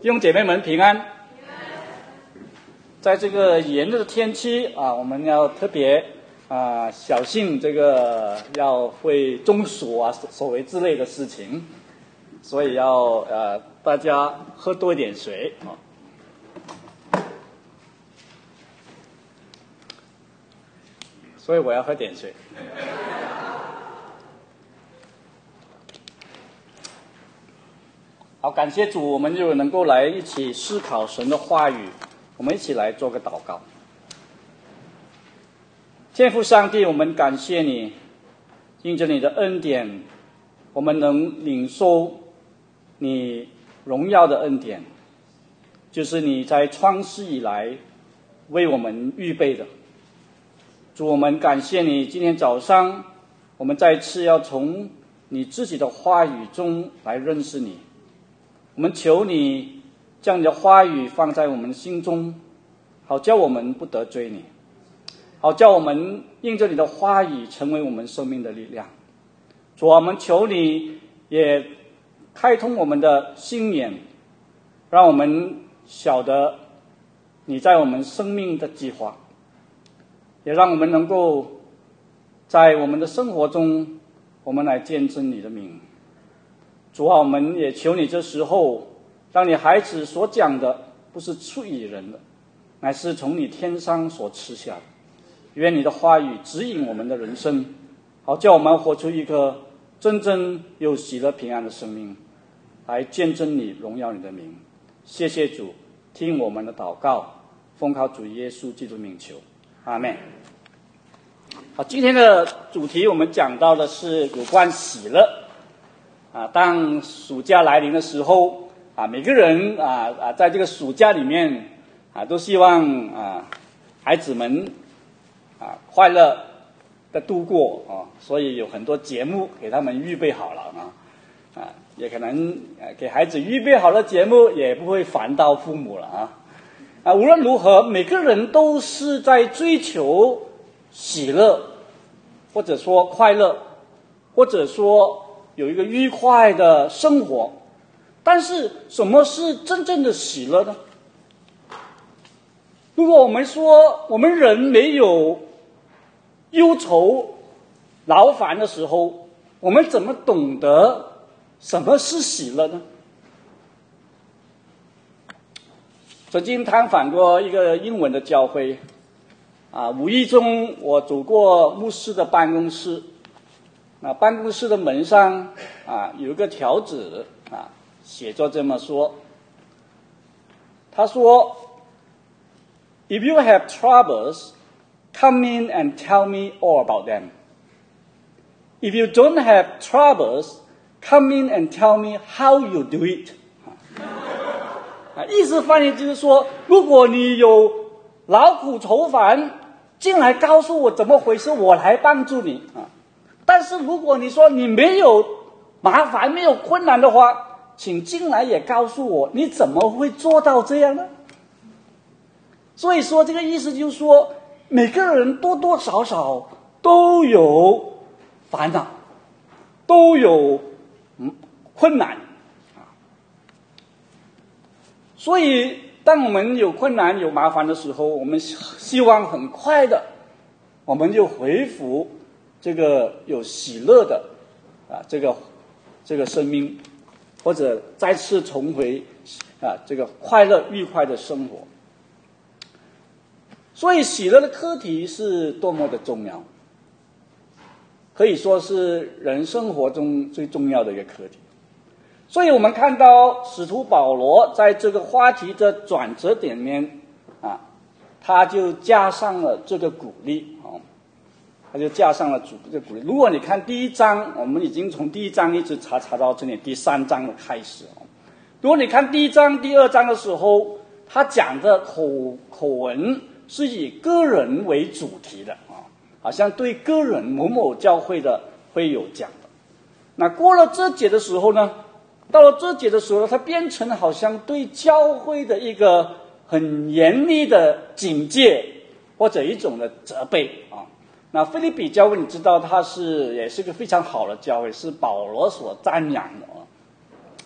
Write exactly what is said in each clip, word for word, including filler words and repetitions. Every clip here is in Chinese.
弟兄姐妹们平安。在这个炎热的天气啊，我们要特别啊小心这个要会中暑啊、所谓之类的事情，所以要呃大家喝多一点水啊。所以我要喝点水。好，感谢主，我们就能够来一起思考神的话语。我们一起来做个祷告。天父上帝，我们感谢你，因着你的恩典，我们能领受你荣耀的恩典，就是你在创世以来为我们预备的。主，我们感谢你，今天早上我们再次要从你自己的话语中来认识你。我们求你将你的话语放在我们心中，好叫我们不得罪你，好叫我们应着你的话语成为我们生命的力量。主，我们求你也开通我们的心眼，让我们晓得你在我们生命的计划，也让我们能够在我们的生活中，我们来见证你的名。主啊，我们也求你这时候，让你孩子所讲的不是出于人的，乃是从你天上所赐下的。愿你的话语指引我们的人生，好叫我们活出一个真正有喜乐平安的生命，来见证你，荣耀你的名。谢谢主，听我们的祷告，奉靠主耶稣基督名求，阿们。好，今天的主题我们讲到的是有关喜乐。啊，当暑假来临的时候，啊，每个人啊啊，在这个暑假里面啊，都希望啊，孩子们啊快乐的度过啊，所以有很多节目给他们预备好了啊，啊，也可能啊给孩子预备好了节目，也不会烦到父母了啊。啊，无论如何，每个人都是在追求喜乐，或者说快乐，或者说有一个愉快的生活。但是什么是真正的喜乐呢？如果我们说我们人没有忧愁劳烦的时候，我们怎么懂得什么是喜乐呢？曾经探访过一个英文的教会啊，无意中我走过牧师的办公室，那办公室的门上啊有一个条子啊，写着这么说，他说 If you have troubles, come in and tell me all about them. If you don't have troubles, come in and tell me how you do it. 啊，意思翻译就是说，如果你有劳苦愁烦，进来告诉我怎么回事，我来帮助你啊。但是如果你说你没有麻烦、没有困难的话，请进来也告诉我，你怎么会做到这样呢？所以说这个意思就是说，每个人多多少少都有烦恼，都有困难啊。所以当我们有困难、有麻烦的时候，我们希望很快的我们就恢复这个有喜乐的啊这个这个生命，或者再次重回啊这个快乐愉快的生活。所以喜乐的课题是多么的重要，可以说是人生活中最重要的一个课题。所以我们看到使徒保罗在这个话题的转折点里面啊，他就加上了这个鼓励啊，他就加上了这个鼓励。如果你看第一章，我们已经从第一章一直查查到这里第三章的开始啊。如果你看第一章、第二章的时候，他讲的口口文是以个人为主题的啊，好像对个人某某教会的会有讲的。那过了这节的时候呢，到了这节的时候，它变成好像对教会的一个很严厉的警戒，或者一种的责备啊。那腓立比教会你知道它是也是个非常好的教会，是保罗所赞扬的啊。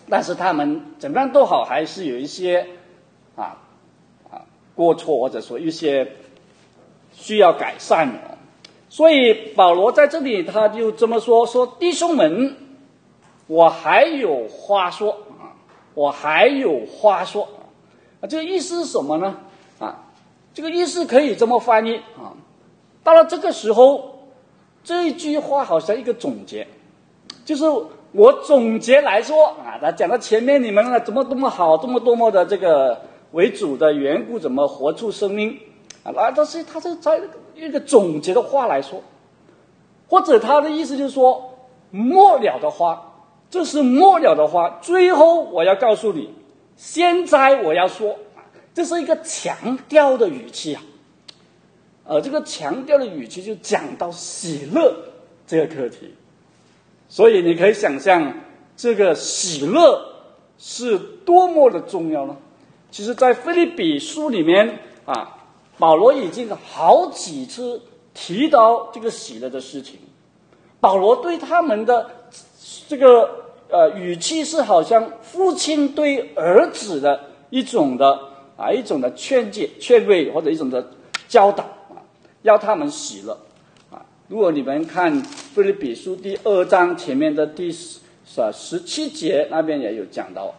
但是他们怎么样都好，还是有一些啊啊过错，或者说一些需要改善的。所以保罗在这里他就这么说：说弟兄们，我还有话说啊，我还有话说啊。这个意思是什么呢？啊，这个意思可以这么翻译啊。到了这个时候，这一句话好像一个总结，就是我总结来说啊，他讲到前面你们呢怎么多么好，多么多么的这个为主的缘故，怎么活出生命啊？那但是他是在一个总结的话来说，或者他的意思就是说末了的话，这是末了的话，最后我要告诉你，现在我要说，这是一个强调的语气啊。呃，这个强调的语气就讲到喜乐这个课题，所以你可以想象这个喜乐是多么的重要呢？其实在腓立比书里面啊，保罗已经好几次提到这个喜乐的事情。保罗对他们的这个呃语气是好像父亲对儿子的一种的啊一种的劝诫、劝慰，或者一种的教导啊，要他们喜乐啊。如果你们看腓立比书第二章前面的第十十七节，那边也有讲到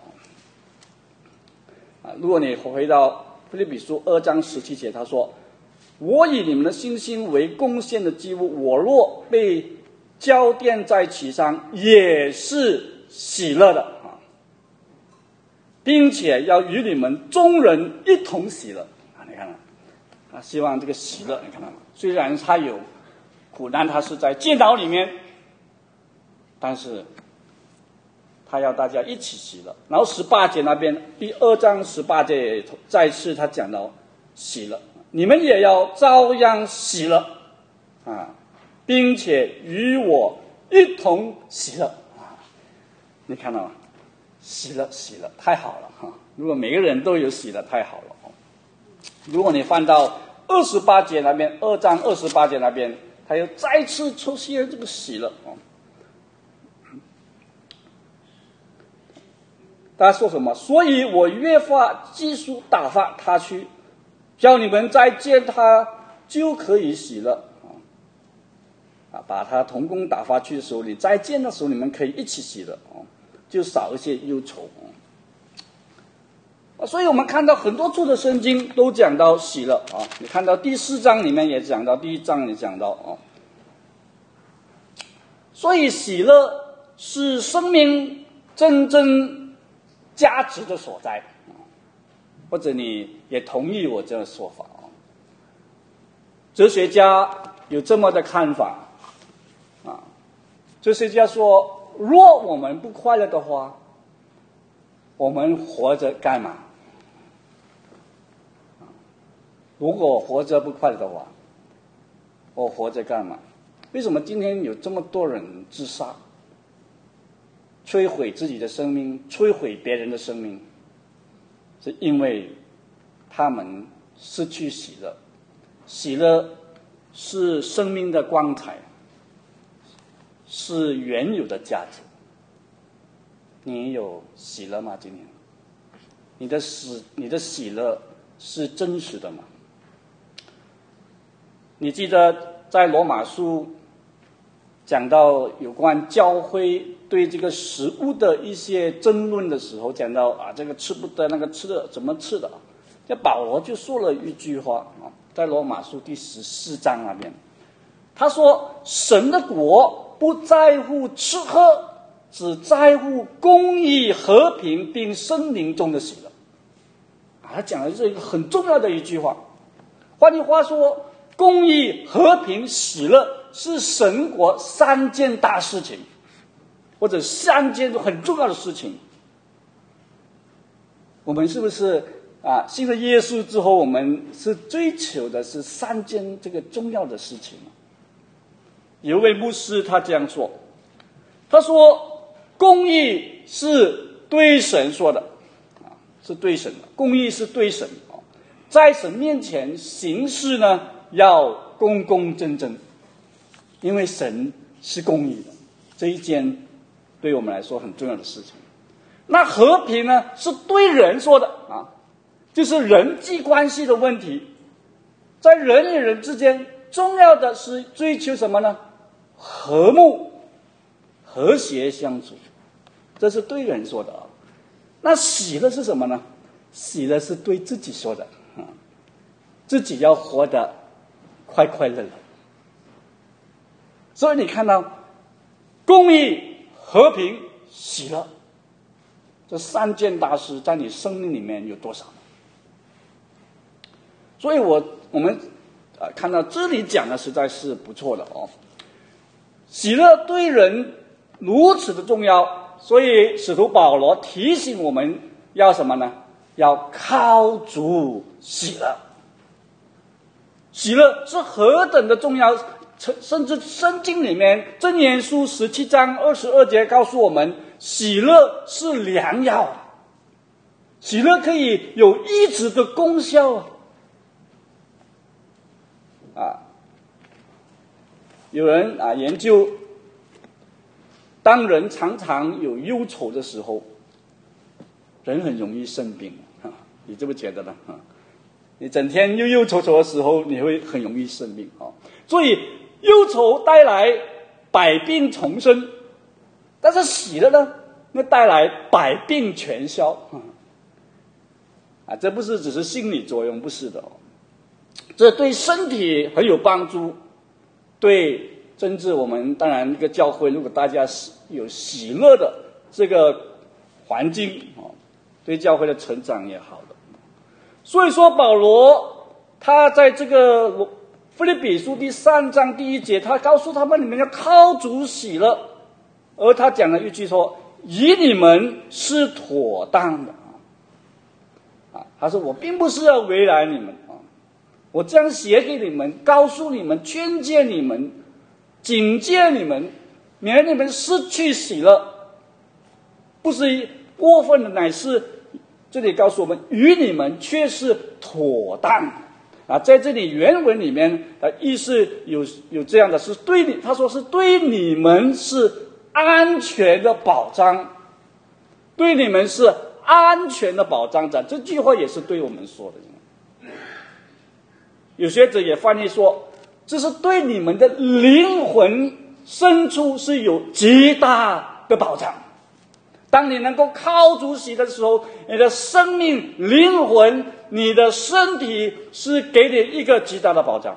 啊。如果你回到腓立比书二章十七节，他说：“我以你们的信心为贡献的祭物，我若被交奠在其上，也是喜乐的啊，并且要与你们众人一同喜乐啊！你看了啊，希望这个喜乐，你看到吗？虽然他有苦难，他是在监牢里面，但是他要大家一起喜乐。然后十八节那边，第二章十八节再次他讲到喜乐，你们也要照样喜乐啊，并且与我一同喜乐啊！你看到吗？喜乐，喜乐，太好了哈！如果每个人都有喜乐，太好了哦。如果你翻到二十八节那边，二章二十八节那边，他又再次出现这个喜乐哦。他说什么？所以我越发继续打发他去，叫你们再见他就可以喜乐啊！把他同工打发去的时候，你再见的时候，你们可以一起喜乐哦，就少一些忧愁啊。所以我们看到很多处的圣经都讲到喜乐啊。你看到第四章里面也讲到，第一章也讲到哦。所以喜乐是生命真正价值的所在，或者你也同意我这个说法啊？哲学家有这么的看法啊，哲学家说，若我们不快乐的话，我们活着干嘛？如果活着不快乐的话，我活着干嘛？为什么今天有这么多人自杀，摧毁自己的生命，摧毁别人的生命？是因为他们失去喜乐。喜乐是生命的光彩，是原有的价值。你有喜乐吗？今天你的喜你的喜乐是真实的吗？你记得在罗马书讲到有关教会对这个食物的一些争论的时候，讲到啊，这个吃不得，那个吃的怎么吃的？这保罗就说了一句话啊，在罗马书第十四章那边，他说：“神的国不在乎吃喝，只在乎公义、和平，并圣灵中的喜乐。”啊，他讲的是一个很重要的一句话。换句话说，公义、和平、喜乐是神国三件大事情，或者三件很重要的事情。我们是不是啊？信了耶稣之后，我们是追求的是三件这个重要的事情。有一位牧师他这样说，他说：“公义是对神说的，啊，是对神的，公义是对神啊，在神面前行事呢，要公公正正。”因为神是公义的，这一件对我们来说很重要的事情。 那和平呢，是对人说的啊，就是人际关系的问题，在人与人之间，重要的是追求什么呢？和睦、和谐相处，这是对人说的啊。那喜乐是什么呢？喜乐是对自己说的啊，自己要活得快快乐乐。所以你看到公义、和平、喜乐这三件大事在你生命里面有多少？所以我我们呃看到这里讲的实在是不错的哦。喜乐对人如此的重要，所以使徒保罗提醒我们要什么呢？要靠主喜乐。喜乐是何等的重要，甚至圣经里面箴言书十七章二十二节告诉我们，喜乐是良药，喜乐可以有医治的功效啊。啊，有人啊研究，当人常常有忧愁的时候，人很容易生病啊，你这么觉得呢？啊，你整天忧忧愁愁的时候，你会很容易生病啊。所以忧愁带来百病丛生，但是喜乐呢，那带来百病全消啊。这不是只是心理作用，不是的哦。这对身体很有帮助，对政治我们当然一个教会，如果大家有喜乐的这个环境哦，对教会的成长也好的。所以说保罗他在这个腓立比书第三章第一节，他告诉他们你们要靠主喜乐，而他讲了一句说以你们是妥当的啊，他说我并不是要为难你们啊，我这样写给你们，告诉你们，劝诫你们，警戒你们，免得你们失去喜乐，不是过分的，乃是这里告诉我们与你们却是妥当啊。在这里原文里面的意思有有这样的，是对你，他说是对你们是安全的保障，对你们是安全的保障者，这句话也是对我们说的。有学者也翻译说，这是对你们的灵魂深处是有极大的保障。当你能够靠主喜的时候，你的生命、灵魂、你的身体是给你一个极大的保障。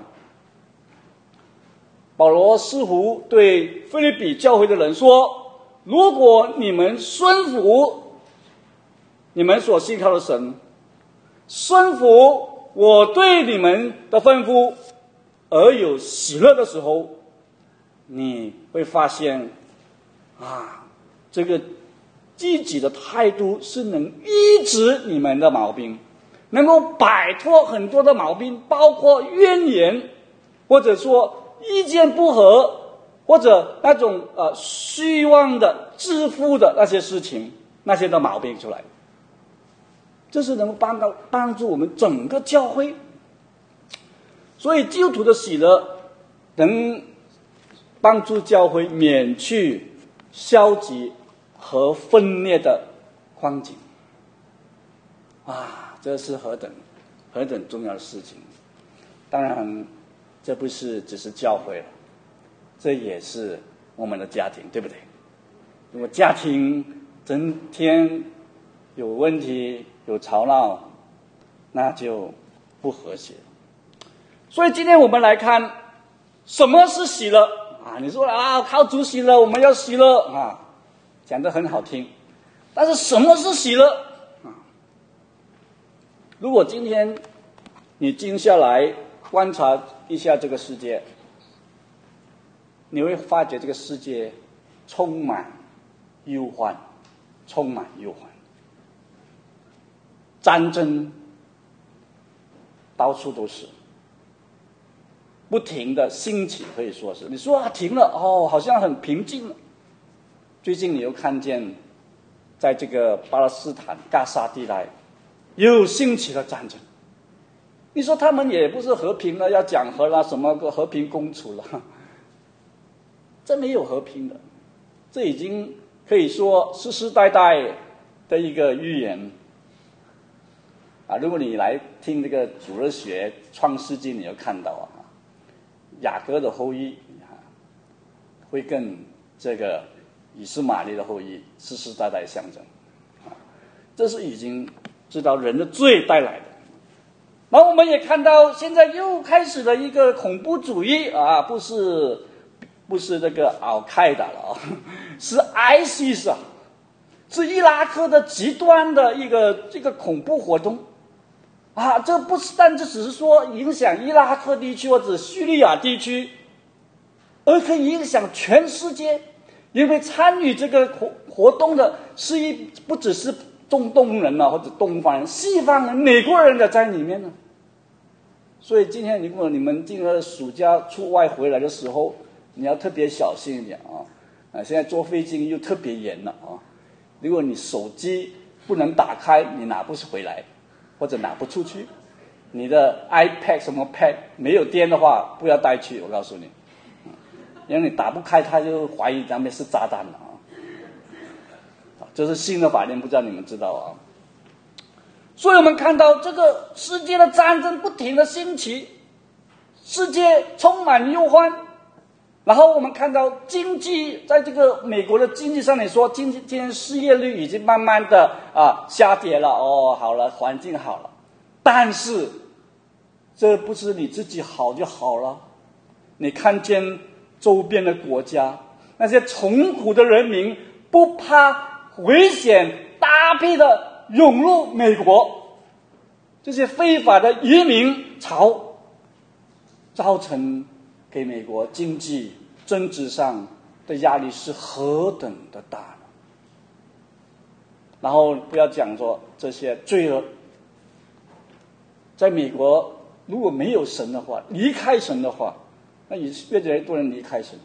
保罗似乎对腓立比教会的人说，如果你们顺服你们所信靠的神，顺服我对你们的吩咐，而有喜乐的时候，你会发现啊，这个积极的态度是能医治你们的毛病，能够摆脱很多的毛病，包括怨言，或者说意见不合，或者那种呃虚妄的自负的那些事情，那些的毛病出来。这是能够帮到帮助我们整个教会，所以基督徒的喜乐能帮助教会免去消极和分裂的光景啊，这是何等何等重要的事情。当然这不是只是教会了，这也是我们的家庭，对不对？如果家庭整天有问题有吵闹，那就不和谐。所以今天我们来看什么是喜乐啊？你说啊，靠主喜乐，我们要喜乐啊，讲得很好听，但是什么是喜乐啊？如果今天你静下来观察一下这个世界，你会发觉这个世界充满忧患，充满忧患，战争到处都是，不停的兴起，可以说是你说啊停了哦，好像很平静了。最近你又看见，在这个巴勒斯坦加沙地带又兴起了战争。你说他们也不是和平了，要讲和了什么个和平共处了？这没有和平的，这已经可以说世世代代的一个预言啊。如果你来听这个主日学创世纪，你就看到啊，雅各的后裔啊，会跟这个以斯玛利的后裔世世代代相争啊，这是已经知道人的罪带来的。然后我们也看到，现在又开始了一个恐怖主义啊，不是不是那个al qaeda了啊，是 I S I S 啊，是伊拉克的极端的一个这个恐怖活动啊。这不是单只只是说影响伊拉克地区或者叙利亚地区，而可以影响全世界，因为参与这个活活动的是一不只是中东人啊，或者东方人、西方人、美国人的在里面呢。所以今天如果你们这个暑假出外回来的时候，你要特别小心一点啊！啊，现在坐飞机又特别严了啊！如果你手机不能打开，你拿不回来，或者拿不出去，你的 iPad 什么 Pad 没有电的话，不要带去，我告诉你，因为你打不开，他就怀疑那边是炸弹了啊！这是新的法令，不知道你们知道啊？所以我们看到这个世界的战争不停的兴起，世界充满忧患。然后我们看到经济，在这个美国的经济上，你说经济今天失业率已经慢慢的啊下跌了，哦，好了，环境好了，但是这不是你自己好就好了。你看见周边的国家那些穷苦的人民不怕危险，大批的涌入美国，这些非法的移民潮造成给美国经济政治上的压力是何等的大呢？然后不要讲说这些罪恶，在美国如果没有神的话，离开神的话，那也越来越多人离开神，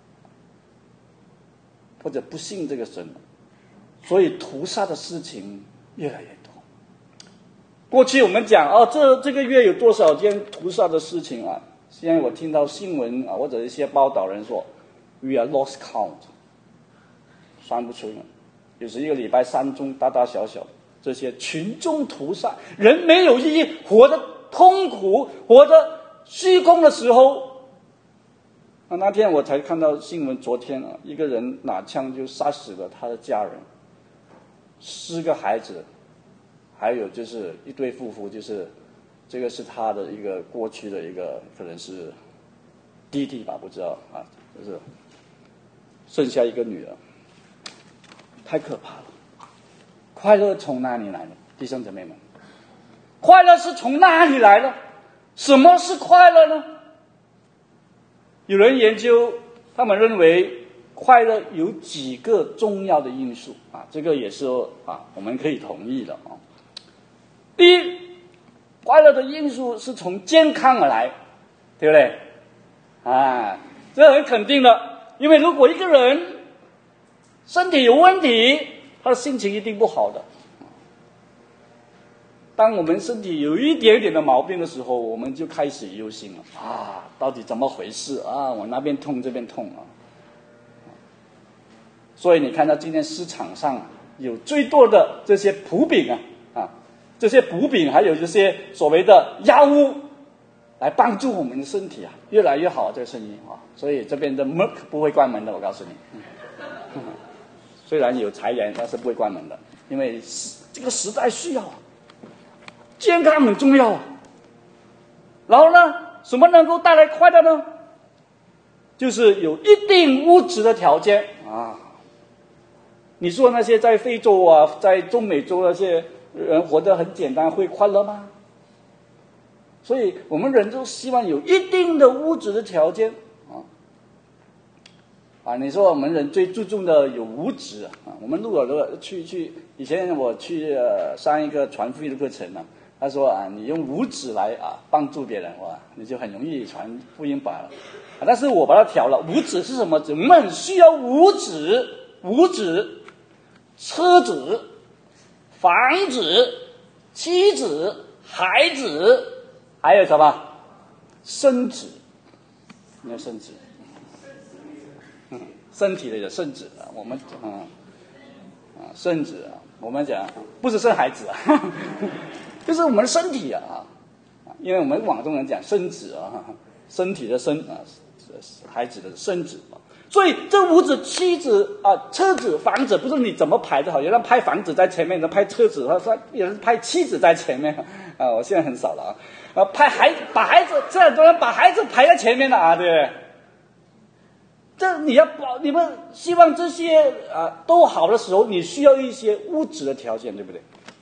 或者不信这个神，所以屠杀的事情越来越多。过去我们讲哦，这这个月有多少件屠杀的事情啊？现在我听到新闻啊，或者一些报道人说 ，we are lost count， 算不出了。有时一个礼拜三宗大大小小这些群众屠杀，人没有意义，活得痛苦，活得虚空的时候。啊，那天我才看到新闻，昨天啊，一个人拿枪就杀死了他的家人，四个孩子，还有就是一对夫妇，就是这个是他的一个过去的一个可能是弟弟吧，不知道啊，就是剩下一个女儿，太可怕了。快乐从哪里来的，弟兄姊妹们？快乐是从哪里来的？什么是快乐呢？有人研究，他们认为快乐有几个重要的因素啊，这个也是啊，我们可以同意的啊。第一，快乐的因素是从健康而来，对不对？啊，这很肯定的，因为如果一个人身体有问题，他的心情一定不好的。当我们身体有一点点的毛病的时候，我们就开始忧心了啊，到底怎么回事啊？我那边痛这边痛啊。所以你看到今天市场上有最多的这些补品啊啊，这些补品还有这些所谓的药物，来帮助我们的身体啊越来越好，这个生意啊。所以这边的 Merck 不会关门的，我告诉你。嗯、虽然有裁员，但是不会关门的，因为这个时代需要啊。健康很重要啊。然后呢，什么能够带来快乐呢？就是有一定物质的条件啊。你说那些在非洲啊，在中美洲那些人活得很简单，会快乐吗？所以我们人都希望有一定的物质的条件啊。啊，你说我们人最注重的有物质啊。我们如果去去以前我去呃上一个传福音的课程呢、啊。他说啊，你用五指来啊帮助别人，哇，你就很容易传福音罢了。啊，但是我把它调了，五指是什么指？我们很需要五指，五指，车子、房子、妻子、孩子，还有什么？身子，你要身子，嗯，身体的有身子啊，我们嗯啊身子啊。 我们讲不是生孩子啊，就是我们的身体啊，因为我们广东人讲生子啊，身体的身啊，孩子的生子啊，所以这五子、妻子啊、车子、房子，不是你怎么排都好，有人拍房子在前面，有人拍车子，他说有人拍妻子在前面啊，我现在很少了啊，啊，拍孩把孩子，这很多人把孩子排在前面了啊，对不对？这你要保，你们希望这些啊都好的时候，你需要一些物质的条件，对不对？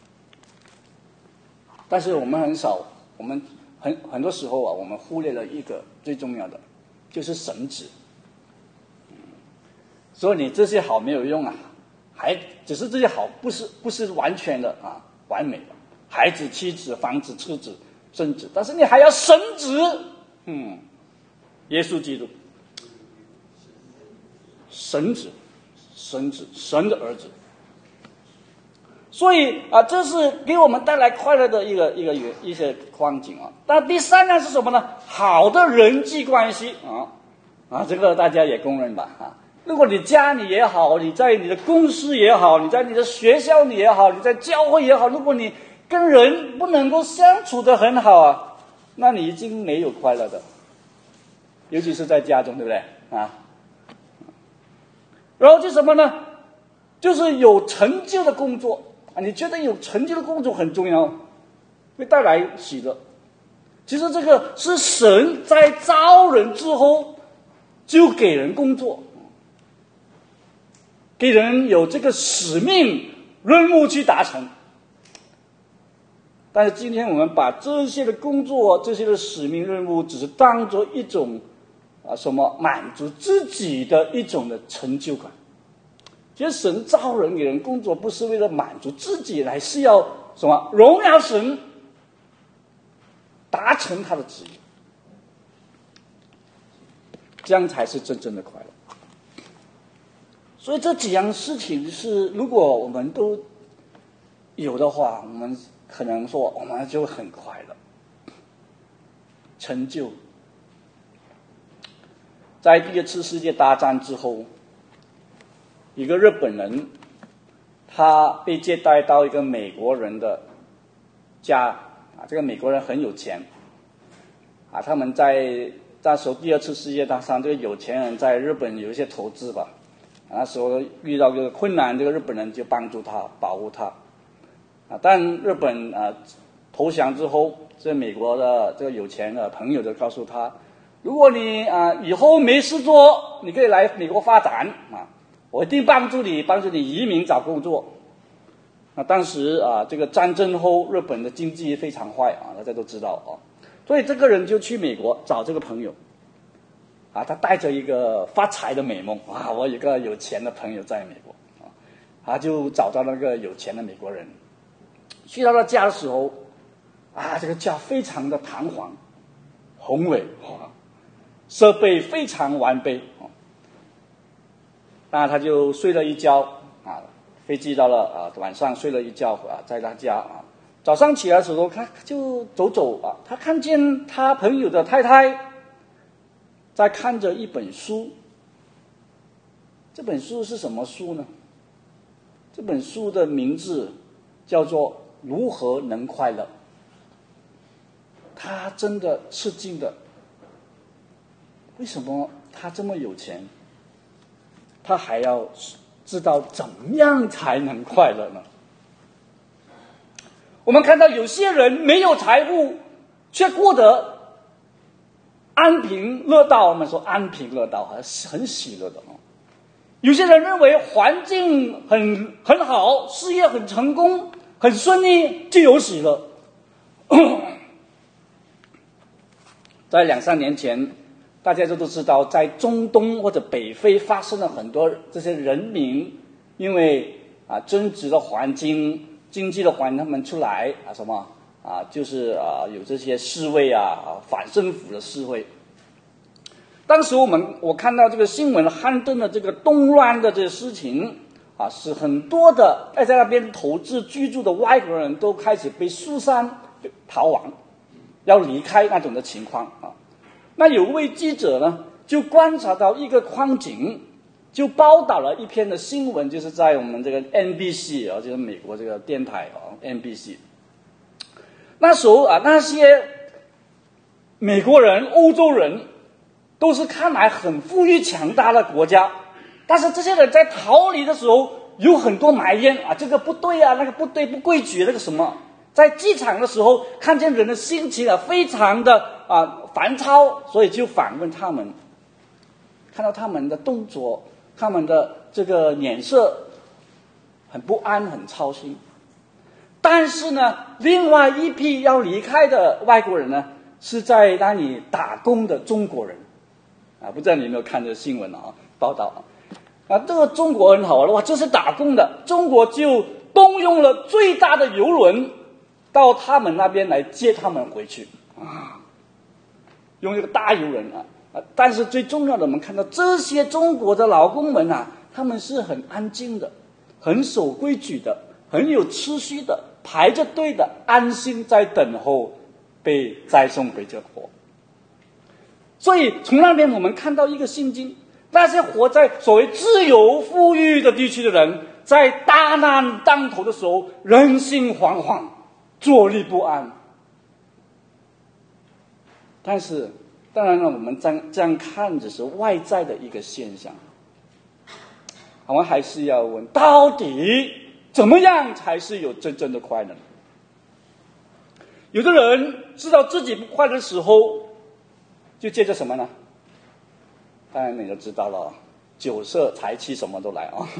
但是我们很少，我们很很多时候啊，我们忽略了一个最重要的，就是神旨。所以你这些好没有用啊，还只是这些好，不是不是完全的啊完美的，孩子、妻子、房子、车子、孙子，但是你还要神旨，嗯，耶稣基督。神子，神子，神的儿子。所以啊，这是给我们带来快乐的一个一个一些光景啊。但第三呢是什么呢？好的人际关系啊啊，这个大家也公认吧啊。如果你家里也好，你在你的公司也好，你在你的学校里也好，你在教会也好，如果你跟人不能够相处得很好啊，那你已经没有快乐的，尤其是在家中，对不对啊？然后就什么呢？就是有成就的工作啊！你觉得有成就的工作很重要，会带来喜乐。其实这个是神在造人之后就给人工作，给人有这个使命任务去达成。但是今天我们把这些的工作、这些的使命任务，只是当作一种啊什么满足自己的一种的成就感。其实神造人给人工作，不是为了满足自己，来是要什么荣耀神，达成他的旨意，这样才是真正的快乐。所以这几样事情是，如果我们都有的话，我们可能说我们就很快乐。成就，在第二次世界大战之后，一个日本人，他被接待到一个美国人的家啊，这个美国人很有钱啊，他们在那时候第二次世界大战，这个有钱人在日本有一些投资吧，啊、那时候遇到这个困难，这个日本人就帮助他，保护他啊。但日本啊投降之后，这美国的这个有钱的朋友就告诉他，如果你啊以后没事做，你可以来美国发展啊。我一定帮助你，帮助你移民找工作。那当时啊，这个战争后日本的经济非常坏啊，大家都知道啊，所以这个人就去美国找这个朋友，啊，他带着一个发财的美梦啊，我有个有钱的朋友在美国啊，他就找到那个有钱的美国人，去到他家的时候，啊，这个家非常的堂皇、宏伟啊，设备非常完备啊。那他就睡了一觉啊，飞机到了啊，晚上睡了一觉啊，在他家啊，早上起来的时候，他就走走啊，他看见他朋友的太太在看着一本书。这本书是什么书呢？这本书的名字叫做《如何能快乐》。他真的吃惊的，为什么他这么有钱？他还要知道怎么样才能快乐呢？我们看到有些人没有财富，却过得安贫乐道。我们说安贫乐道，很喜乐的哦。有些人认为环境很很好，事业很成功，很顺利，就有喜乐。在两三年前，大家都知道，在中东或者北非发生了很多这些人民因为啊争执的环境、经济的环境，他们出来啊什么啊，就是啊有这些示威啊，啊反政府的示威。当时我们我看到这个新闻刊登的这个动乱的这个事情啊，是很多的在那边投资居住的外国人都开始被疏散逃亡，要离开那种的情况啊。那有位记者呢，就观察到一个光景， 就报道了一篇的新闻，就是在我们这个 N B C 啊，就是美国这个电台啊 N B C。那时候啊，那些美国人、欧洲人都是看来很富裕强大的国家，但是这些人在逃离的时候有很多埋怨啊，这个不对啊，那个不对，不规矩，那个什么。在机场的时候，看见人的心情啊，非常的啊烦躁，所以就反问他们，看到他们的动作，他们的这个脸色很不安，很操心。但是呢，另外一批要离开的外国人呢，是在那里打工的中国人啊，不知道你有没有看这个新闻啊报道啊？啊，这个中国很好玩，哇，这是打工的，中国就动用了最大的邮轮到他们那边来接他们回去啊，用这个大邮轮啊啊！但是最重要的，我们看到这些中国的劳工们啊，他们是很安静的，很守规矩的，很有秩序的，排着队的，安心在等候被再送回这国。所以从那边我们看到一个信经，那些活在所谓自由富裕的地区的人，在大难当头的时候，人心惶惶，坐立不安。但是当然了，我们这样这样看只是外在的一个现象，我们还是要问，到底怎么样才是有真正的快乐？有的人知道自己不快乐的时候，就借着什么呢？当然你就知道了，酒色财气什么都来啊，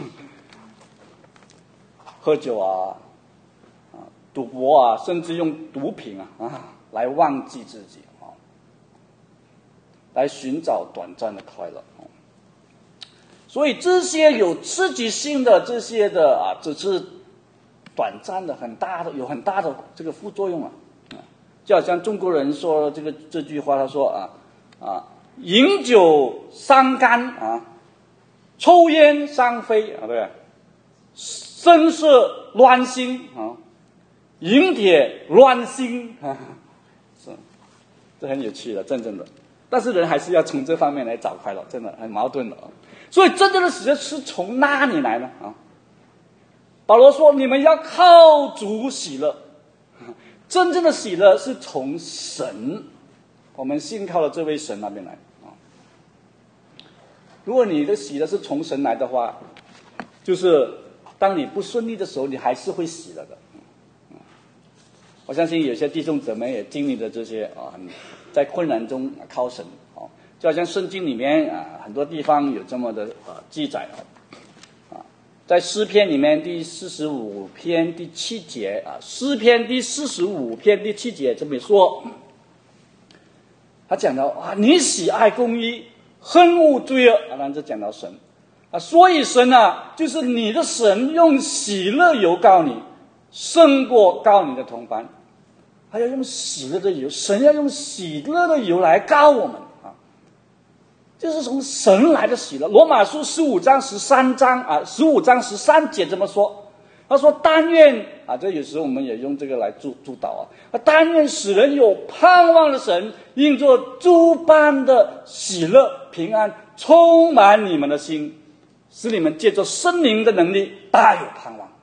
喝酒啊，啊，赌博啊，甚至用毒品啊啊来忘记自己啊，来寻找短暂的快乐啊。所以这些有刺激性的这些的啊，只是短暂的，很大的有很大的这个副作用啊。就好像中国人说这个这句话，他说啊啊，饮酒伤肝啊，抽烟伤肺啊，对不对？声色乱心啊，饮铁乱心啊，是，这很有趣的，真正的。但是人还是要从这方面来找快乐，真的很矛盾的啊。所以真正的喜乐是从哪里来呢？啊，保罗说：“你们要靠主喜乐。”真正的喜乐是从神，我们信靠了这位神那边来啊。如果你的喜乐是从神来的话，就是当你不顺利的时候，你还是会喜乐的。我相信有些弟兄姊妹也经历了这些啊，在困难中靠神啊，就好像圣经里面啊很多地方有这么的啊记载啊。在诗篇里面第四十五篇第七节啊，诗篇第四十五篇第七节这么说，他讲到啊，你喜爱公义，恨恶罪恶，当然这讲到神啊，所以神啊，就是你的神用喜乐油膏你，胜过膏你的同伴，还要用喜乐的油，神要用喜乐的油来膏我们。就是从神来的喜乐。罗马书十五章十三章啊，十五章十三节这么说，他说：“但愿啊，这有时候我们也用这个来助助导啊，但愿使人有盼望的神，应作诸般的喜乐平安，充满你们的心，使你们借着圣灵的能力大有盼望。”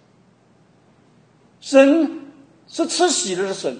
神是赐喜乐的神。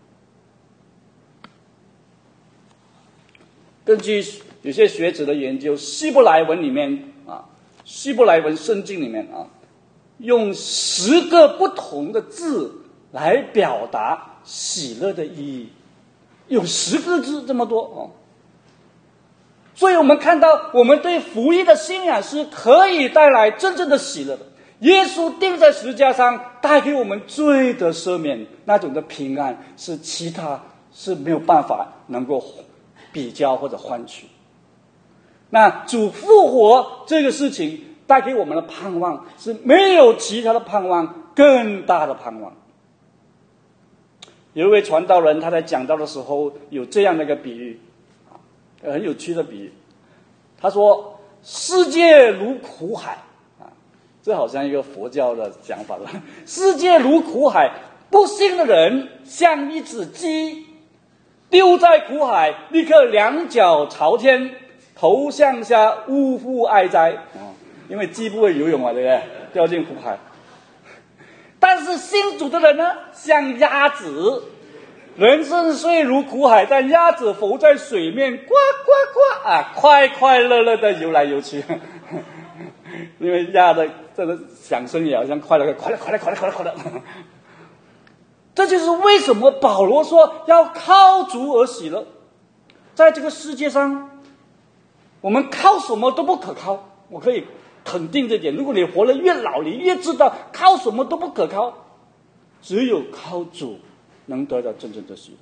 根据有些学者的研究，希伯来文里面啊，希伯来文圣经里面啊，用十个不同的字来表达喜乐的意义，有十个字这么多哦。所以我们看到，我们对福音的信仰是可以带来真正的喜乐的。耶稣钉在十字架上，带给我们罪的赦免，那种的平安，是其他是没有办法能够比较或者换取。那主复活这个事情带给我们的盼望，是没有其他的盼望更大的盼望。有一位传道人，他在讲道的时候有这样的一个比喻，很有趣的比喻。他说：“世界如苦海啊，这好像一个佛教的讲法了。世界如苦海，不幸的人像一只鸡，丢在苦海，立刻两脚朝天。 头向下，呜呼哀哉啊！因为鸡不会游泳啊，对不对？掉进苦海。但是信主的人呢，像鸭子，人生虽如苦海，但鸭子浮在水面，呱呱呱啊，快快乐乐的游来游去。因为鸭的这个响声也好像快乐，快乐，快乐，快乐，快乐，快乐。这就是为什么保罗说要靠主而喜乐。在这个世界上，我们靠什么都不可靠，我可以肯定这点。如果你活得越老，你越知道靠什么都不可靠，只有靠主能得到真正的喜乐。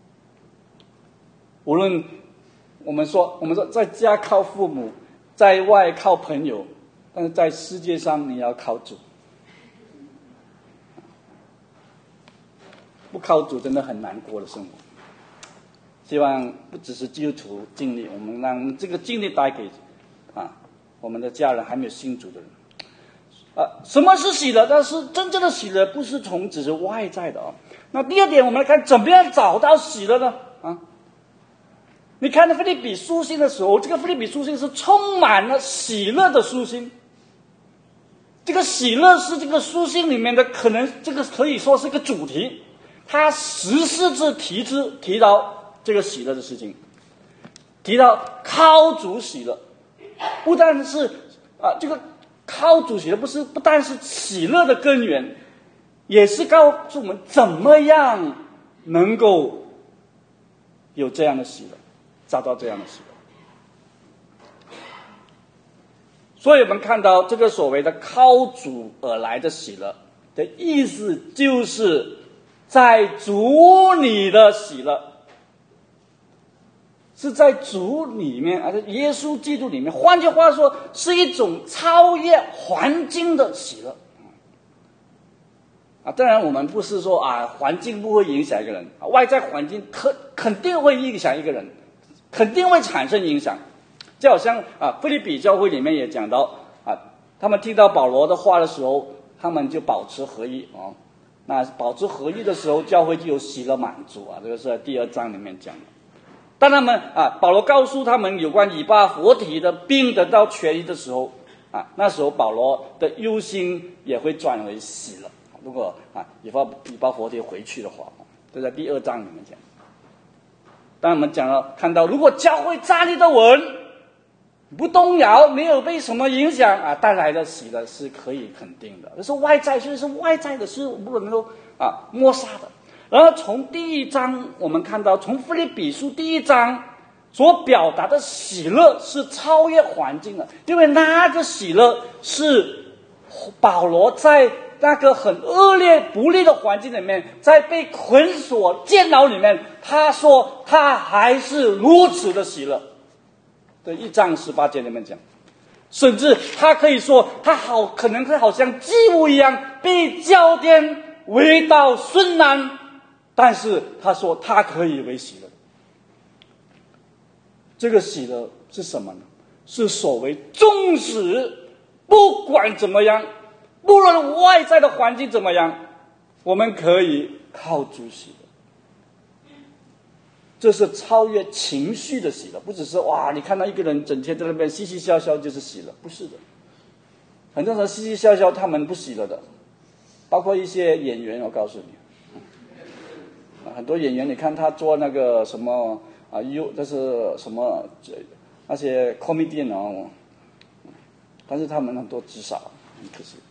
无论我们说我们说在家靠父母，在外靠朋友，但是在世界上你要靠主。不靠主真的很难过的生活。希望不只是基督徒经历，我们让这个经历带给啊我们的家人还没有信主的人。啊，什么是喜乐？但是真正的喜乐不是从只是外在的啊。那第二点，我们来看怎么样找到喜乐呢？啊，你看到腓立比书信的时候，这个腓立比书信是充满了喜乐的书信。这个喜乐是这个书信里面的，可能这个可以说是一个主题。他十四次提之提到这个喜乐的事情，提到靠主喜乐，不但是啊这个靠主喜乐不是不但是喜乐的根源，也是告诉我们怎么样能够有这样的喜乐，找到这样的喜乐。所以我们看到这个所谓的靠主而来的喜乐的意思，就是在主里的喜乐，是在主里面，而且耶稣基督里面。换句话说，是一种超越环境的喜乐。啊，当然我们不是说啊，环境不会影响一个人，啊、外在环境肯肯定会影响一个人，肯定会产生影响。就好像啊，腓立比教会里面也讲到啊，他们听到保罗的话的时候，他们就保持合一啊。那保持合一的时候，教会就有喜乐满足啊，这个是在第二章里面讲的。当他们啊，保罗告诉他们有关以巴弗提的病得到痊愈的时候啊，那时候保罗的忧心也会转为喜乐。如果啊，以巴以巴弗提回去的话，这在第二章里面讲。当我们讲了看到，如果教会站立的稳，不动摇，没有被什么影响啊，带来的喜乐是可以肯定的。这是外在，所以是外在的，是不能够啊抹杀的。然后从第一章我们看到，从腓立比书第一章所表达的喜乐是超越环境的，因为那个喜乐是保罗在那个很恶劣不利的环境里面，在被捆锁监牢里面，他说他还是如此的喜乐。对，一章十八节里面讲，甚至他可以说他好可能是好像祭物一样被教典围到困难，但是他说他可以为喜乐。这个喜乐是什么呢？是所谓纵使不管怎么样，不论外在的环境怎么样，我们可以靠主喜乐。这是超越情绪的喜乐，不只是哇，你看到一个人整天在那边嘻嘻笑笑就是喜乐，不是的。很多人嘻嘻笑笑，他们不喜乐的，包括一些演员，我告诉你，嗯、很多演员，你看他做那个什么啊，优，这是什么那些 comedian 啊，但是他们很多自杀，很可惜。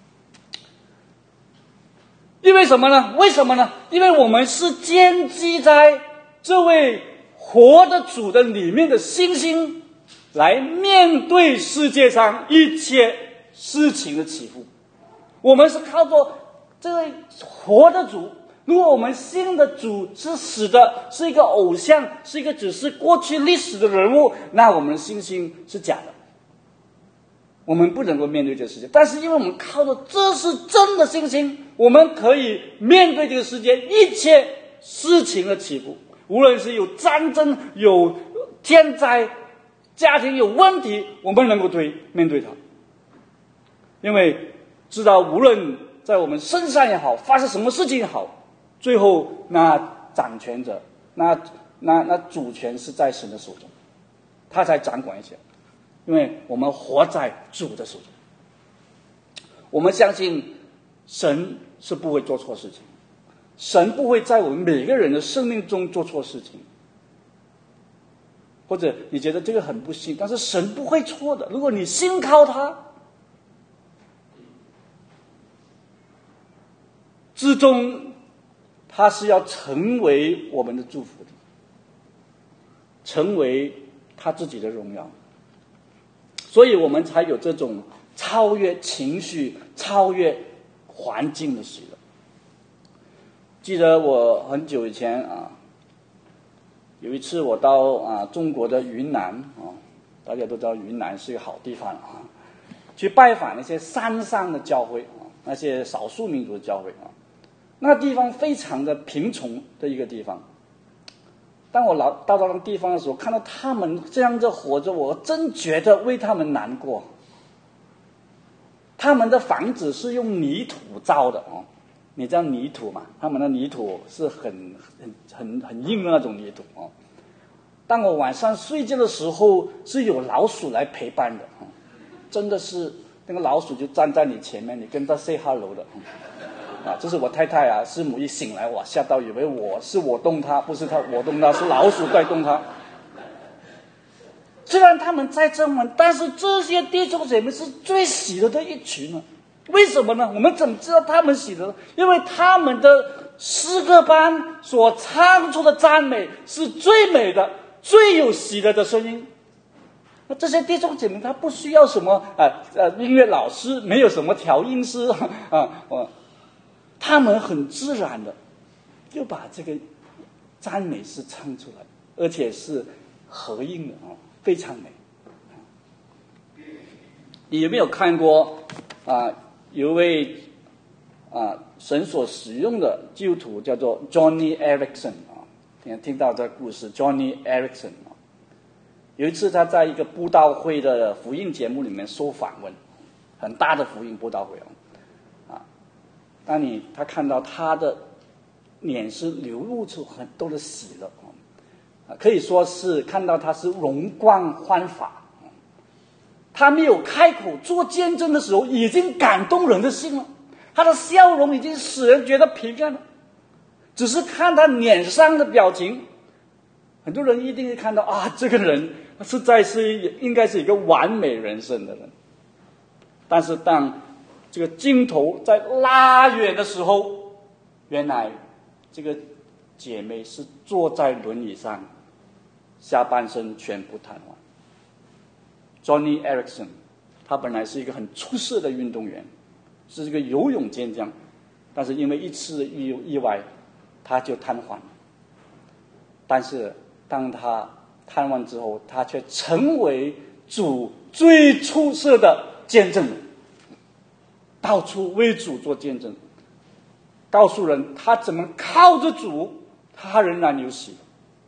因为什么呢？为什么呢？因为我们是建基在这位活的主的里面的信心，来面对世界上一切事情的起伏。我们是靠着这位活的主。如果我们信的主是死的，是一个偶像，是一个只是过去历史的人物，那我们的信心是假的，我们不能够面对这个世界。但是因为我们靠着这是真的信心，我们可以面对这个世界一切事情的起伏。无论是有战争、有天灾、家庭有问题，我们能够对面对它，因为知道无论在我们身上也好，发生什么事情也好，最后那掌权者、那那那主权是在神的手中， 他才掌管一切，因为我们活在主的手中。我们相信神是不会做错事情，神不会在我们每个人的生命中做错事情。或者你觉得这个很不幸，但是神不会错的，如果你信靠他，最终他是要成为我们的祝福的，成为他自己的荣耀，所以我们才有这种超越情绪、超越环境的喜乐。记得我很久以前啊，有一次我到啊中国的云南啊，大家都知道云南是一个好地方啊，去拜访那些山上的教会啊，那些少数民族的教会啊，那地方非常的贫穷的一个地方。当我老到到那个地方的时候，看到他们这样子活着，我真觉得为他们难过。他们的房子是用泥土造的哦，你知道泥土嘛？他们的泥土是很很很很硬的那种泥土哦。当我晚上睡觉的时候，是有老鼠来陪伴的哦，真的是那个老鼠就站在你前面，你跟他 say hello 的。啊，这是我太太啊，师母一醒来，哇，吓到以为我是我动她，不是她我动她，是老鼠在动她。虽然他们在这么，但是这些弟兄姐妹是最喜乐的一群呢。为什么呢？我们怎么知道他们喜乐？因为他们的诗歌班所唱出的赞美是最美的、最有喜乐的声音。那这些弟兄姐妹他不需要什么啊呃音乐老师，没有什么调音师啊，我。他们很自然的就把这个赞美诗唱出来，而且是合音的啊，非常美。你有没有看过啊？有一位啊神所使用的基督徒叫做 Johnny Erickson 啊，听听到这个故事 ，Johnny Erickson 啊，有一次他在一个布道会的福音节目里面受访问，很大的福音布道会啊。当你他看到他的脸是流露出很多的喜乐啊，可以说是看到他是容光焕发。他没有开口做见证的时候，已经感动人的心了。他的笑容已经使人觉得平安了。只是看他脸上的表情，很多人一定会看到啊，这个人实在是应该是一个完美人生的人。但是当这个镜头在拉远的时候，原来这个姐妹是坐在轮椅上，下半身全部瘫痪。Johnny Erickson 他本来是一个很出色的运动员，是一个游泳健将，但是因为一次意意外，他就瘫痪了。但是当他瘫痪之后，他却成为主最出色的见证人。到处为主做见证，告诉人他怎么靠着主，他仍然有喜乐。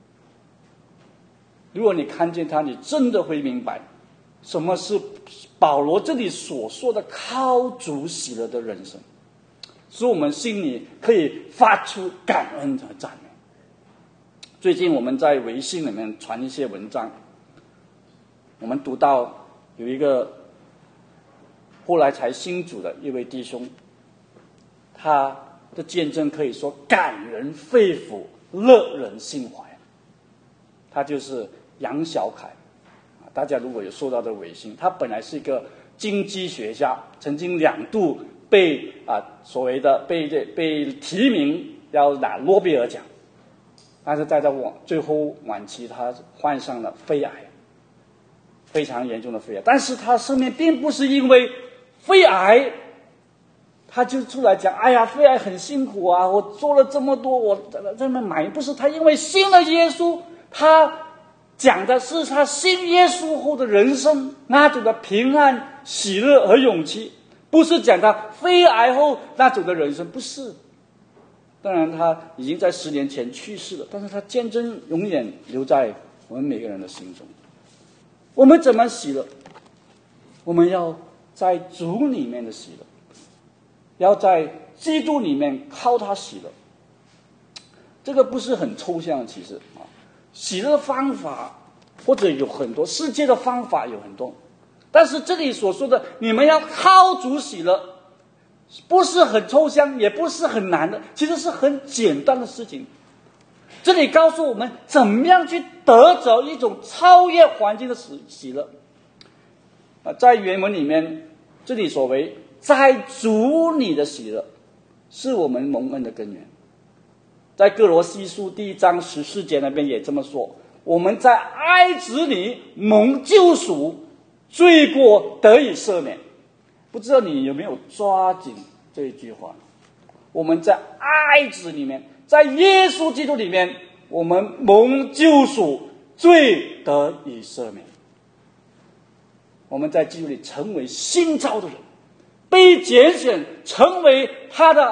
如果你看见他，你真的会明白什么是保罗这里所说的靠主喜乐的人生，使我们心里可以发出感恩和赞美。最近我们在微信里面传一些文章，我们读到有一个后来才信主的一位弟兄，他的见证可以说感人肺腑、乐人心怀。他就是杨小凯，大家如果有收到的微信，他本来是一个经济学家，曾经两度被啊所谓的被被提名要拿诺贝尔奖，但是在这晚最后晚期，他患上了肺癌，非常严重的肺癌。但是他生命并不是因为肺癌，他就出来讲，哎呀，肺癌很辛苦啊，我做了这么多，我这么满意。不是，他因为信了耶稣，他讲的是他信耶稣后的人生那种的平安、喜乐和勇气，不是讲他肺癌后那种的人生，不是。当然他已经在十年前去世了，但是他见证永远留在我们每个人的心中。我们怎么喜乐？我们要在主里面的喜乐，要在基督里面靠他喜乐。这个不是很抽象，其实啊，喜乐的方法或者有很多世界的方法有很多，但是这里所说的你们要靠主喜乐，不是很抽象，也不是很难的，其实是很简单的事情。这里告诉我们怎么样去得着一种超越环境的喜喜乐。啊，在原文里面，这里所谓在主里的喜乐，是我们蒙恩的根源。在哥罗西书第一章十四节那边也这么说，我们在爱子里蒙救赎，罪过得以赦免。不知道你有没有抓紧这一句话？我们在爱子里面，在耶稣基督里面，我们蒙救赎，罪得以赦免。我们在基督里成为新造的人，被拣选成为他的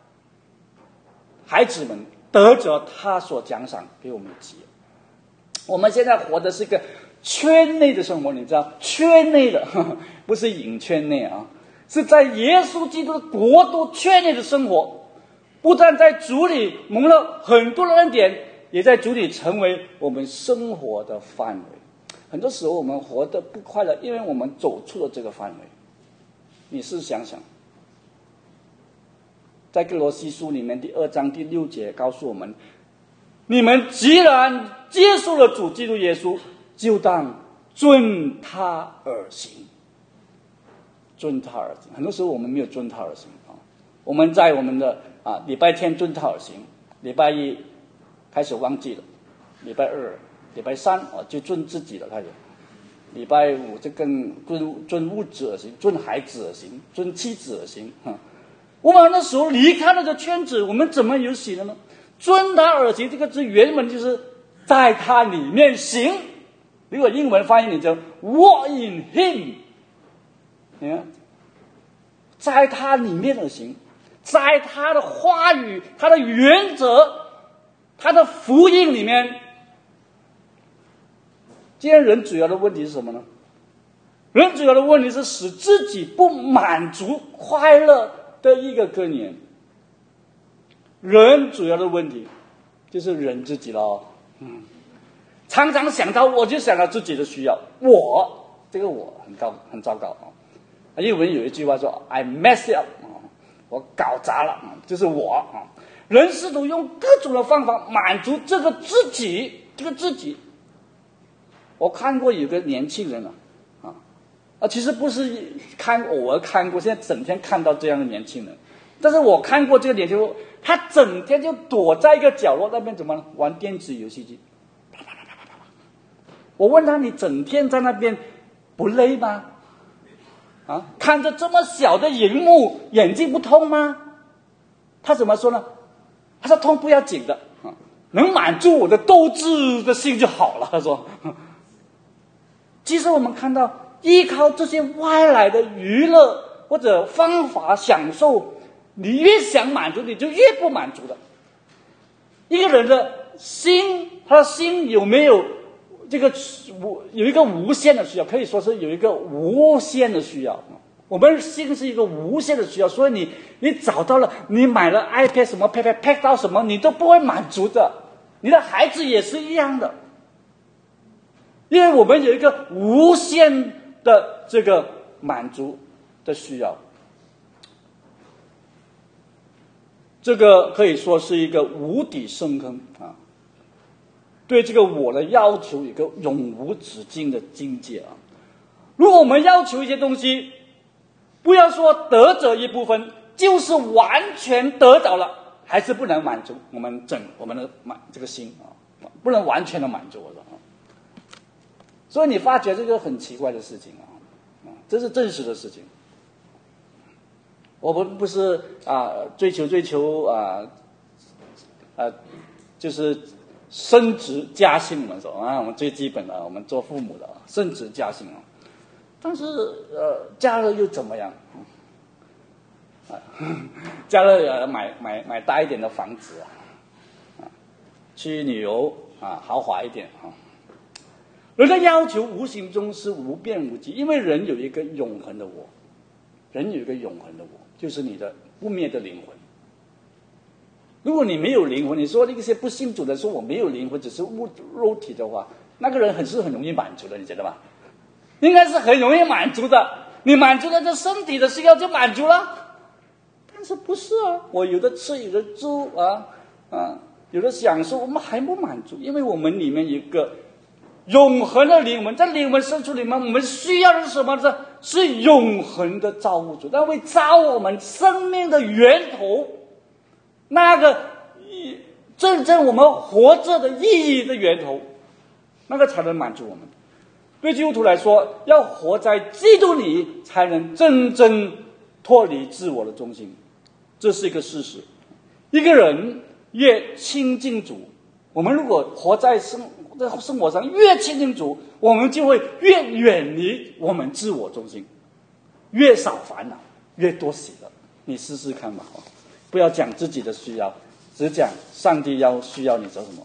孩子们，得着他所奖赏给我们的基业。我们现在活的是一个圈内的生活，你知道，圈内的呵呵不是影圈内啊，是在耶稣基督的国度圈内的生活。不但在主里蒙了很多的恩典，也在主里成为我们生活的范围。很多时候我们活得不快乐，因为我们走出了这个范围。你试想想，在哥罗西书里面第二章第六节告诉我们，你们既然接受了主基督耶稣，就当遵他而行。遵他而行，很多时候我们没有遵他而行啊。我们在我们的啊礼拜天遵他而行，礼拜一开始忘记了，礼拜二、礼拜三啊就遵自己了开始，礼拜五就跟遵遵物质而行，遵孩子而行，遵妻子而行。哈，我们那时候离开了这圈子，我们怎么有喜了呢？遵他而行这个字原文就是在他里面行。如果英文翻译，你就 walk in him。你看，在他里面而行，在他的话语、他的原则、他的福音里面。今天人主要的问题是什么呢？人主要的问题是使自己不满足快乐的一个根源。人主要的问题就是人自己了。嗯，常常想到我就想到自己的需要，我这个我很高很糟糕啊。英文有一句话说 I mess up， 我搞砸了，就是我啊。人试图用各种的方法满足这个自己，这个自己。我看过有个年轻人啊，啊，啊，其实不是看偶尔看过，现在整天看到这样的年轻人。但是我看过这个年轻人，他整天就躲在一个角落那边怎么呢？玩电子游戏机。我问他：“你整天在那边不累吗？啊，看着这么小的荧幕，眼睛不痛吗？”他怎么说呢？他说：“痛不要紧的，啊，能满足我的斗志的心就好了。”他说。其实我们看到，依靠这些外来的娱乐或者方法享受，你越想满足，你就越不满足的。一个人的心，他的心有没有这个有一个无限的需要？可以说是有一个无限的需要。我们心是一个无限的需要，所以你你找到了，你买了 iPad 什么 Pad Pad 到什么，你都不会满足的。你的孩子也是一样的。因为我们有一个无限的这个满足的需要，这个可以说是一个无底深坑啊！对这个我的要求有一个永无止境的境界啊！如果我们要求一些东西，不要说得着一部分，就是完全得着了，还是不能满足我们整我们的满这个心啊，不能完全的满足我的啊！所以你发觉这个很奇怪的事情啊，啊，这是真实的事情。我们不是啊追求追求啊啊，就是升职加薪，我们说啊，我们最基本的，我们做父母的啊，升职加薪啊。但是呃，加了又怎么样？啊，加了呃买买买大一点的房子啊，啊，去旅游啊，豪华一点啊。人的要求无形中是无边无际，因为人有一个永恒的我，人有一个永恒的我，就是你的不灭的灵魂。如果你没有灵魂，你说那些不信主的说我没有灵魂，只是物肉体的话， 那个人很是很容易满足的，你觉得吗？应该是很容易满足的，你满足了这身体的需要就满足了。但是不是啊？我有的吃，有的住啊啊，有的享受，我们还不满足，因为我们里面有一个永恒的灵魂，在灵魂深处里面，我们需要的是什么呢？是永恒的造物主，那位造我们生命的源头，那个真正我们活着的意义的源头，那个才能满足我们。对基督徒来说，要活在基督里，才能真正脱离自我的中心，这是一个事实。一个人越亲近主，我们如果活在生在生活上越亲近主，我们就会越远离我们自我中心，越少烦恼，越多喜乐。你试试看吧，不要讲自己的需要，只讲上帝要需要你做什么。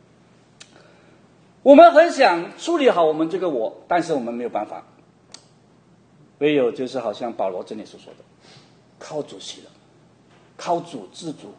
我们很想处理好我们这个我，但是我们没有办法，唯有就是好像保罗这里所说的，靠主喜乐，靠主自主，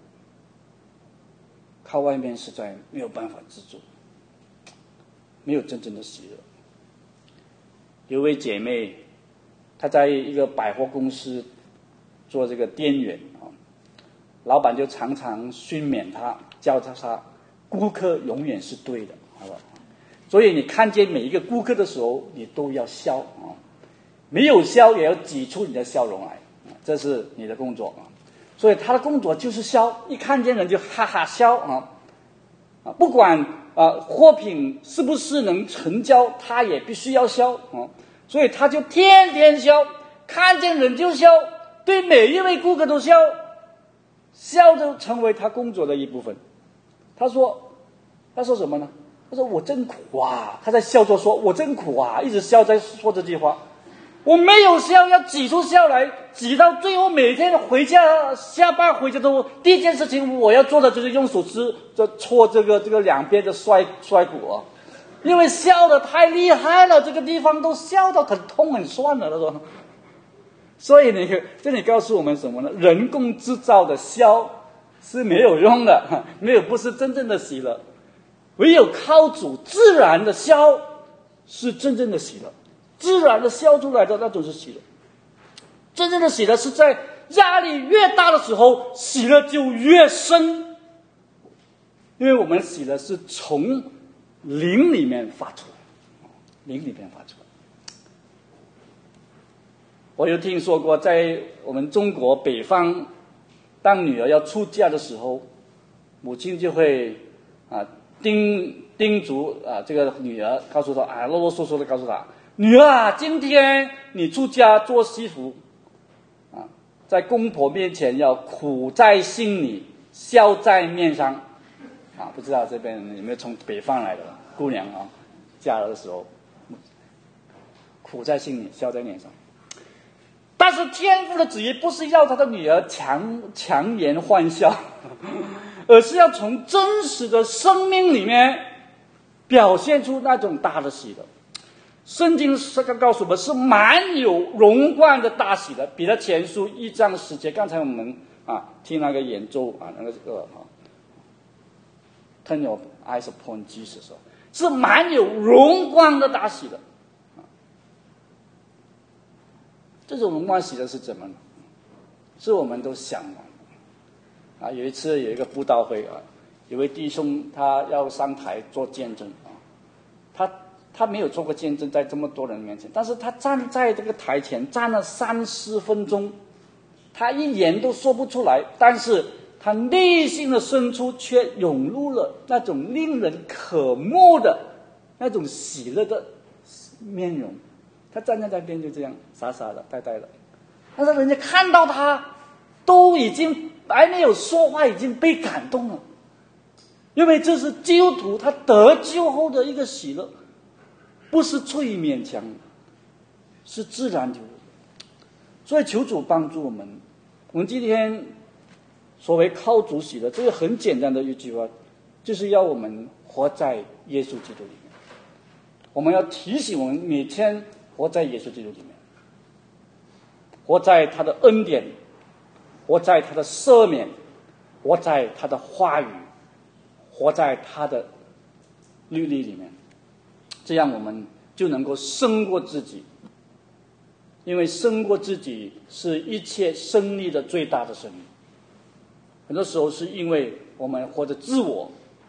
靠外面实在没有办法自主，没有真正的喜乐。有位姐妹，她在一个百货公司做这个店员啊，老板就常常训勉她，教她她顾客永远是对的，好吧？所以你看见每一个顾客的时候，你都要笑啊，没有笑也要挤出你的笑容来，这是你的工作啊。所以他的工作就是笑，一看见人就哈哈笑啊啊，不管啊货品是不是能成交，他也必须要笑啊。所以他就天天笑，看见人就笑，对每一位顾客都笑，笑就成为他工作的一部分。他说，他说什么呢？他说我真苦啊！他在笑着说我真苦啊，一直笑在说这句话。我没有笑，要挤出笑来，挤到最后每天回家下班回家都第一件事情我要做的就是用手指这戳这个这个两边的摔摔骨啊，因为笑得太厉害了，这个地方都笑到很痛很酸了。他说，所以你这里告诉我们什么呢？人工制造的笑是没有用的，没有不是真正的喜乐，唯有靠主自然的笑是真正的喜乐。自然的笑出来的那种是喜乐，真正的喜乐是在压力越大的时候，喜乐就越深，因为我们喜乐是从灵里面发出来，灵里面发出来。我有听说过，在我们中国北方，当女儿要出嫁的时候，母亲就会啊叮叮嘱啊这个女儿，告诉她啊啰啰嗦嗦的告诉她。女儿啊，今天你出家做媳妇啊，在公婆面前要苦在心里，笑在面上啊。不知道这边有没有从北方来的姑娘啊，嫁了的时候苦在心里，笑在脸上。但是天父的旨意不是要他的女儿强强颜欢笑，而是要从真实的生命里面表现出那种大的喜乐。圣经是告诉我们是满有荣冠的大喜的，彼得前书一章十节。刚才我们啊听那个演奏啊，那个这个啊 ，Turn your eyes upon Jesus， 是满有荣光的大喜的。这种荣光喜的是怎么呢？是我们都向往的啊。有一次有一个布道会啊，有位弟兄他要上台做见证啊，他。他没有做过见证，在这么多人面前，但是他站在这个台前站了三四分钟，他一言都说不出来，但是他内心的深处却涌入了那种令人渴慕的那种喜乐的面容。他站在那边就这样傻傻的呆呆的，但是人家看到他都已经还没有说话，已经被感动了，因为这是基督徒他得救后的一个喜乐，不是出于勉强，是自然流露。所以求主帮助我们。我们今天所谓靠主喜乐，这个很简单的一句话，就是要我们活在耶稣基督里面。我们要提醒我们每天活在耶稣基督里面，活在他的恩典，活在他的赦免，活在他的话语，活在他的律例里面。 这样我们就能够胜过自己。因为胜过自己是一切胜利的最大的胜利。很多时候是因为我们活着自我，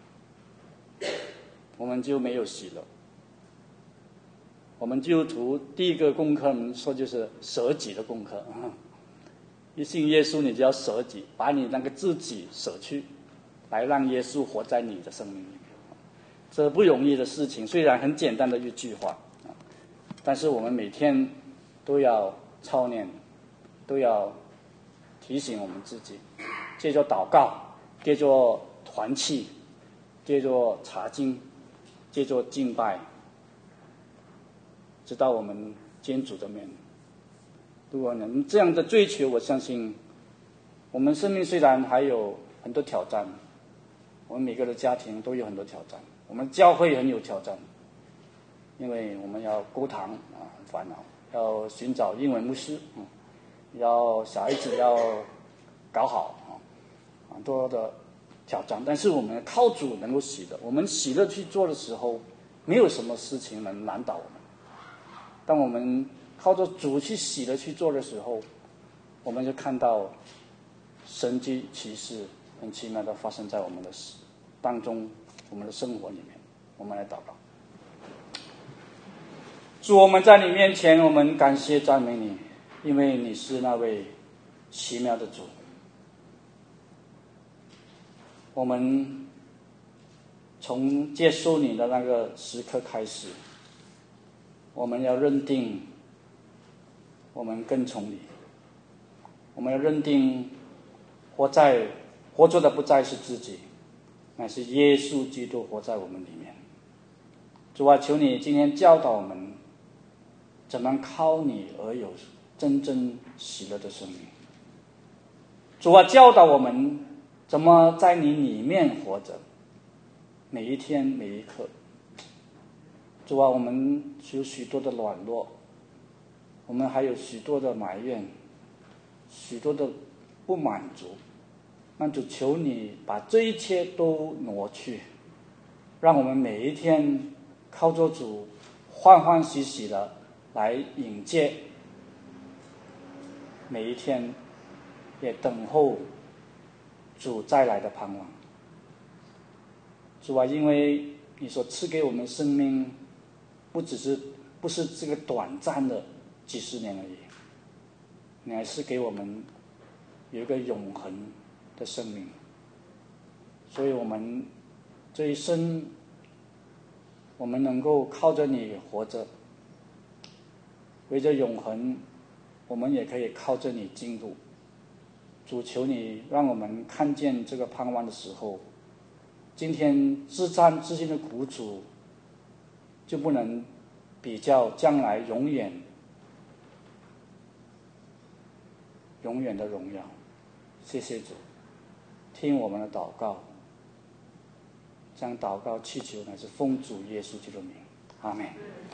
我们就没有喜乐。我们基督徒第一个功课，我们说就是舍己的功课。一信耶稣，你就要舍己，把你那个自己舍去，来让耶稣活在你的生命里面。这不容易的事情，虽然很简单的一句话，但是我们每天都要操练，都要提醒我们自己，借着祷告，借着团契，借着查经，借着敬拜，直到我们见主的面。如果能这样的追求，我相信我们生命虽然还有很多挑战，我们每个的家庭都有很多挑战，我们教会很有挑战，因为我们要沟堂啊，烦恼，要寻找英文牧师，嗯，要小孩子要搞好啊，很多的挑战。但是我们靠主能够喜乐，我们喜乐去做的时候，没有什么事情能难倒我们。当我们靠着主去喜乐去做的时候，我们就看到神迹奇事很奇妙的发生在我们的当中，我们的生活里面。我们来祷告。主，我们在你面前，我们感谢赞美你，因为你是那位奇妙的主。我们从接受你的那个时刻开始，我们要认定我们跟从你，我们要认定活在活着的不再是自己，乃是耶稣基督活在我们里面。主啊，求你今天教导我们怎么靠你而有真正喜乐的生命。主啊，教导我们怎么在你里面活着，每一天每一刻。主啊，我们有许多的软弱，我们还有许多的埋怨，许多的不满足。那主求你把这一切都挪去，让我们每一天靠着主欢欢喜喜的来迎接每一天，也等候主再来的盼望。主啊，因为你所赐给我们生命不只是不是这个短暂的几十年而已，你还是给我们有一个永恒的生命。所以我们这一生，我们能够靠着你活着，为着永恒，我们也可以靠着你进入。主，求你让我们看见这个盼望的时候，今天自战自信的苦楚就不能比较将来永远永远的荣耀。谢谢主，听我们的祷告，将祷告祈求乃是奉主耶稣基督的名，阿们。